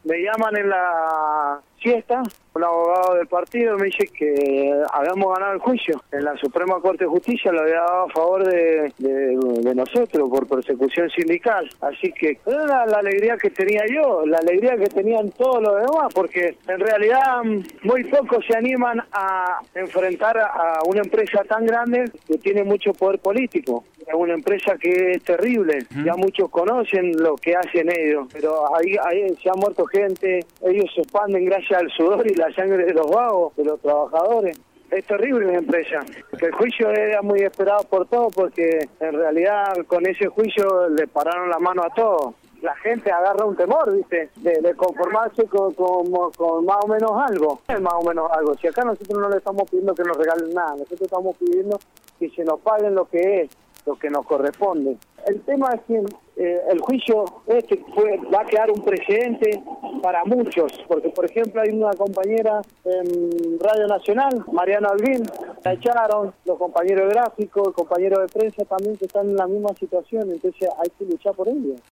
Me llaman en la siesta, un abogado del partido me dice que habíamos ganado el juicio. En la Suprema Corte de Justicia lo había dado a favor de nosotros por persecución sindical. Así que era la alegría que tenía yo, la alegría que tenían todos los demás, porque en realidad muy pocos se animan a enfrentar a una empresa tan grande que tiene mucho poder político. Es una empresa que es terrible, ya muchos conocen lo que hacen ellos, pero ahí se ha muerto gente, ellos se expanden gracias al sudor y la sangre de los vagos, de los trabajadores. Es terrible la empresa. El juicio era muy esperado por todos porque en realidad con ese juicio le pararon la mano a todos. La gente agarra un temor, ¿viste? De conformarse con más o menos algo. Es más o menos algo. Si acá nosotros no le estamos pidiendo que nos regalen nada, nosotros estamos pidiendo que se nos paguen lo que es, lo que nos corresponde. El tema es que el juicio va a quedar un precedente para muchos, porque por ejemplo hay una compañera en Radio Nacional, Mariana Olguín, la echaron, los compañeros gráficos, compañeros de prensa también que están en la misma situación, entonces hay que luchar por ello.